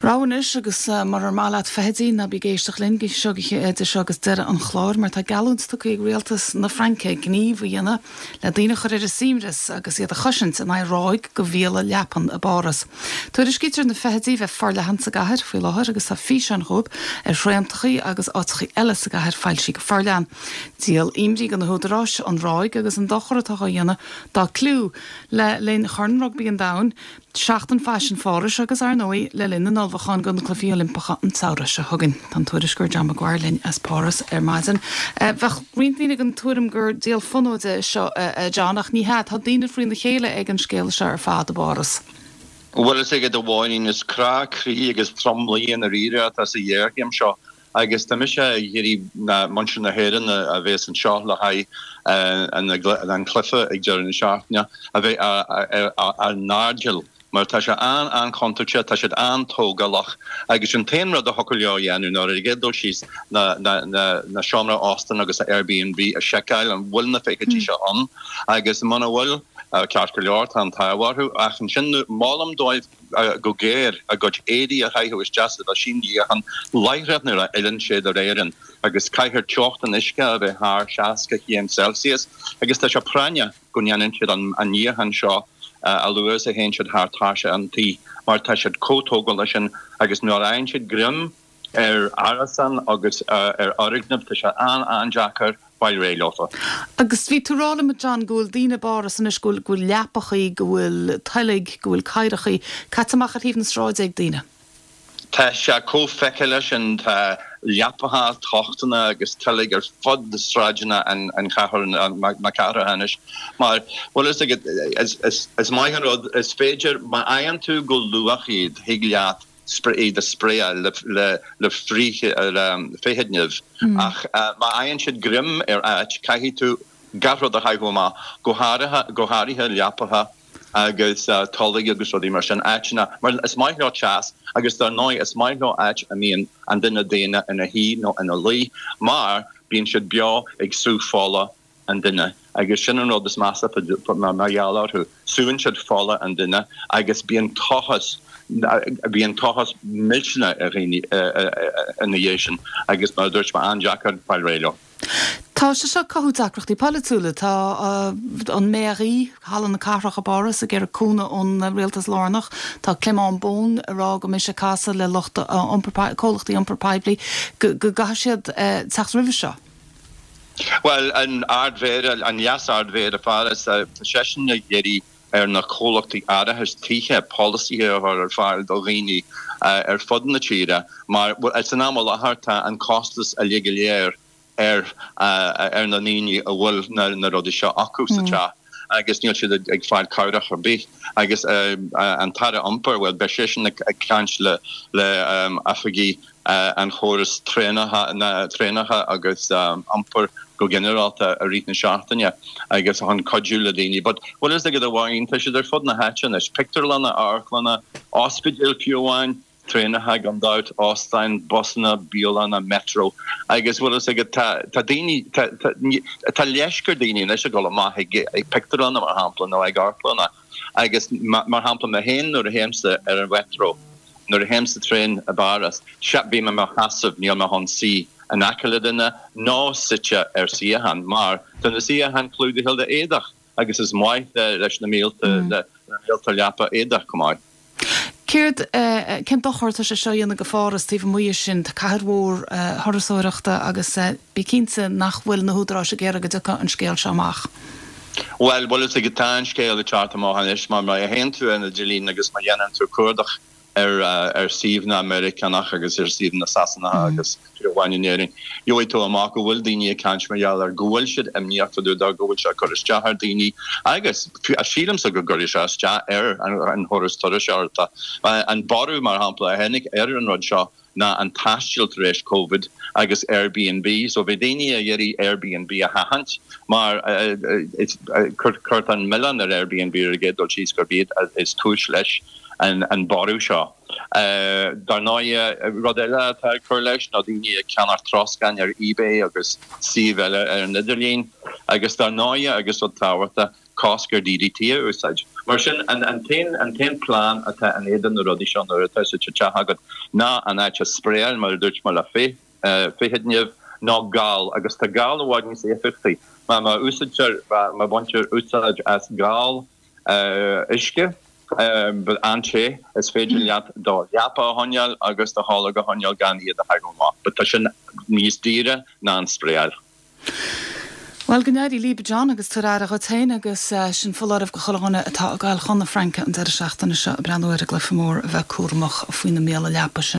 Ráis agus mar mála fehedí na bí géisteach lin agus deire an chláir, mar tá galúnta ag réaltas na Franke gníomh dhéine le dtíine chuir a simras agus iad a chosint in ráig go bhéle leapan a baras. Tuair is cítar na fehedí bheith far le hansa gahar fao láthir agus tá fi an rób réamtachaí agus átachaí eile a gahar fáil si go farlean. Díal imrí gan na húdarráis an ráig agus an dochratá dhéine dá clú le linn chornrog bí an dain, seachtain fashion fáris agus ar nói le linn an albhachan gan na clufií Olympacha an saoras a thugann. Tá tuairis gur deam ghair linn as páras ar maidin. Bheith riontíine an tuairim gur déal fanóide seo Johnach ní hat, tá daoine froin na chéile ag an scéal se ar fád a baras. Well is ag do bháin is crá crí agus tromlaíon a riire as a dhéirgim seo. Agus tá mise hirí na mansin na héan a bheits an seo le haid an clufa ag dear na seaachne a bheith ar nádil. Mar tá se an contacte tá siad an tógalach agus an téanrad a hocaileo dhéanú ná a gédul síos na seomra Austin agus a Airbnb a Shecail an bhfuil na féicetí se an agus mana bhfuil ceart go leor an táhairthú ach an sin málam dóibh go géir a go éí a chaithú is deasa a sin í an leithreithnar a ilann séad a réan agus caiithir teocht an isce a bheith th 60 Celsius agus tá se praine go neanann siad an níhan seo a luas a hen siad hátáise an tí mar tá siad cótógal lei sin agus nuair aon siad grim arasan agus orignamh tá se an Jackar bail réileofa. Agus bhí túrála me John gúil dína baras in isgúil gúil leapachaí gúil tailig gúil caidachaí catamach a híomh na stráid ag dína. Tá se cófeice leis an leapatha tochtainna agus tuig ar fud de stráidena an chahar na cara hanis. Mar bhil is maihan rud is féidir má aon tú go luach iad higliaat de sprea le fríe féhednef ach ma ein siad grim caihí tú garrod a haigoma goharithe leapaha agus tolig agus rodí mar sin aitna mar is mai no chas agus dar noi is mai no ait a mian an dinna déine in a hí no in a lí mar bín siad beo ag sú fála an dinne agus sin an rod is massa na marialarú súin siad fála an dinne agus bíon tochas milsna a réni in the agus mar dúirt ma an Jackar bail réileo. Tá se seo cathúdacrochtaí palúla tá an méirí hallan na carach a baras a gur cúna ón réaltas lánach tá Clément Bón rá go mis se casa le lochta cólachtaí anpropáibli go gasiad teach rih seo. Well an ardvéir an jas ardvéir a faras session na géirí na cólachtaí áirithes títhe policy ar fáil do rií fuddan na tíre, mar it's an amol aharta an costas a léir na níní a bhfuil na rudi seo acu sa agus níl siad ag fáil cairach ar bith agus an tada ampar bhfuil beisisin ag cant le afagí an choras trénacha agus ampar go generalta a rít na seachtaine agus an codúla daoine. But what is go bhhain tá siad ar fud na heitin is picturlanna archlanna ospidil fiúháin trénathe gan dát Austin, Bosna, Biolanna, Metro. Agus what is tá daoine tá leisgur daoine leis a go maithe ag picturlanna mar hampla nó ag archlanna agus mar hampla na hen nó a héimsa ar an Metro nó a héimsa trén a baras seap bí me mar hasamh níl me hon si an acaladina ná sitse siahan mar tan na siahan clúdi hilda édach agus is mai leis na mílta leapa édach gomáid. Céird cin dochirta se seo dhéanana go fáras tíh muo sin tá cairhór thorasóireachta agus bí cinnte nach bhfuil na húdrá se géir go ducha an scéal seach. Well is a gotá scéal a charta máhanis mar mai a hen tú in a Jilín agus mar dhéanaan tú cuadach Sívna Americanach agus Sívna Sassana agus Wainéing. Joi to amach go bhfuil daoine cant marall ar gohfuil siad imníochtú a gohfuil se choris dehar daoine agus a sílam sa go goris se an choras tuair seirta an barú mar hampla a hennig an rud seo na an taistílt rééis COVID agus Airbnb, so bheit daoine a dhéirí Airbnb a hahant mar chuirt an millan ar Airbnb ar gédul síos gur bíad is túis leis an barú seo. Dar náide rodile tá chuir leis ná daoine ceannar troscan ar eBay agus síhile ar Nidirlín agus dar náide agus ó táhairta cosgur DDT úsáid. Mar sin an teen plan atá an éan rodí an se hagad ná an eit spréil mar dúirt mar le féhedniuh ná gáil agus tá gáil bhhain sé effekti. Ma úsaidir ma bontir úsáid as gáil isce but anché is féidir leat dá leapa honneal agus a hála go honneal gan iad a haá, but tá sin níos díre ná an spréil. Well gnéirí líbe John agus tar a gotéin agus sin fólarh go chohanna atá gáil chuna Franke an de seachtainna se breúir a glyfamór bheith cuamach a faoine méle lepa sin.